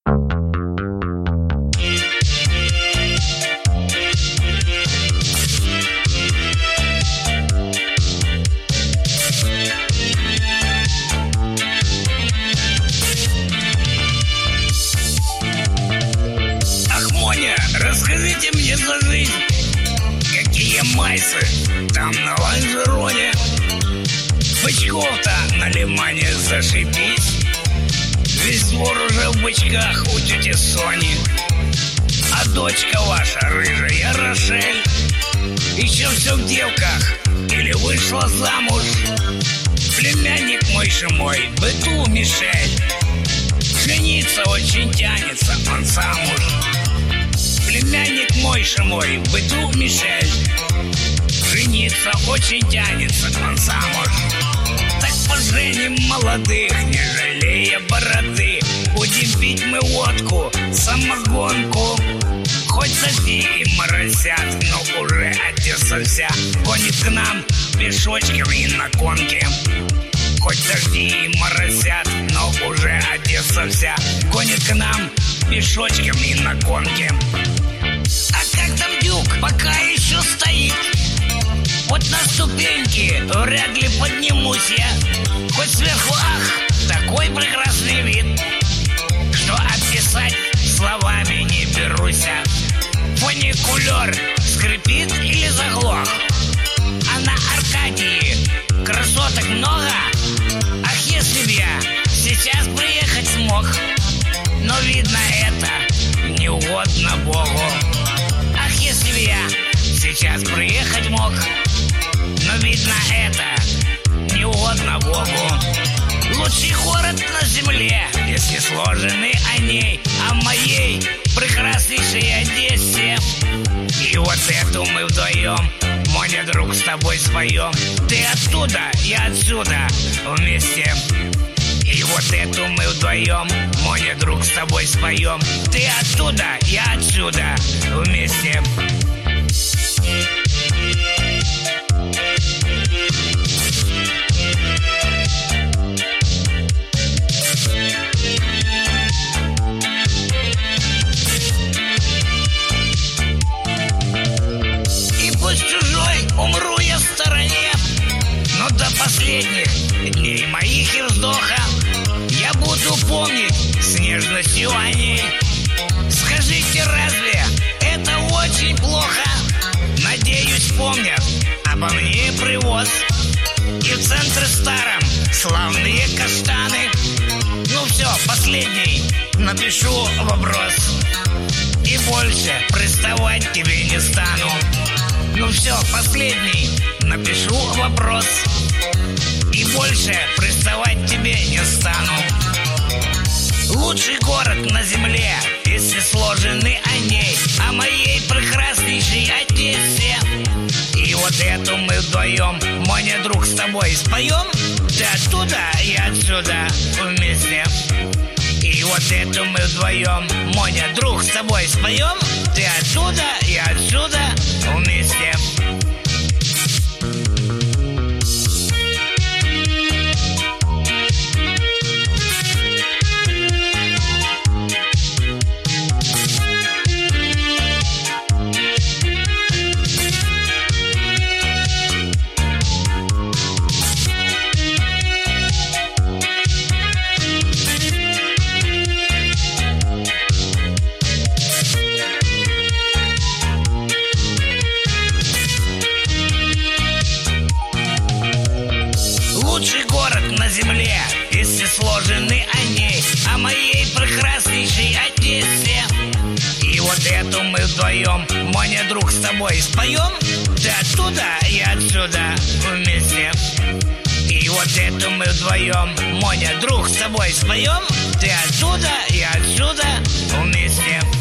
Ах, Моня, расскажите мне за жизнь. Какие майсы там на лонжероне? Бычков-то на лимане зашибись. Весь двор уже в бычках у тети Сони. А дочка ваша рыжая Рошель еще все в девках или вышла замуж. Племянник мой шимой, быту Мишель. Жениться очень тянется он замуж. Племянник мой шимой, быту Мишель. Жениться очень тянется он замуж. Так поженим молодых, не жалея бороды. Будем пить мы водку, самогонку. Хоть Софии моросят, но уже Одесса вся гонит к нам пешочками на конке. Хоть дожди и моросят, но уже Одесса вся гонит к нам пешочками на конке. А как там Дюк пока еще стоит? Вот на ступеньки вряд ли поднимусь я. Хоть сверху, ах, такой прекрасный вид, что описать словами не берусь. Фуникулер скрипит или заглох? А на Аркадии красоток много. Ах, если б я сейчас приехать смог, но видно это не угодно Богу. Ах, если б я сейчас приехать мог, но видно это не угодно Богу. Лучший город на земле, если сложены о ней, о моей прекраснейшей Одессе. И вот эту мы вдвоем, Моня, друг, с тобой споем. Ты оттуда, я отсюда, вместе. И вот эту мы вдвоем, Моня, друг, с тобой споем. Ты оттуда, я отсюда, вместе. Умру я в стороне, но до последних дней моих и вздоха я буду помнить с нежностью о ней. Скажите, разве это очень плохо? Надеюсь, помнят обо мне привоз. И в центре старом славные каштаны. Ну все, последний напишу вопрос. И больше приставать к тебе не стану. Ну все, последний напишу вопрос. И больше приставать к тебе не стану. Лучший город на земле, если сложены о ней, о моей прекраснейшей Одессе. И вот эту мы вдвоем, Моня, друг, с тобой споем. Ты оттуда, я отсюда, вместе. И вот эту мы вдвоем, Моня, друг, с тобой споем. Ты оттуда, я отсюда, вместе. Лучший город на земле, если сложены о ней, о моей прекраснейшей Одессе. И вот эту мы вдвоем, Моня, друг, с тобой споем. Ты оттуда, я отсюда, вместе. И вот эту мы вдвоем, Моня, друг, с тобой споем. Ты оттуда, я отсюда, вместе.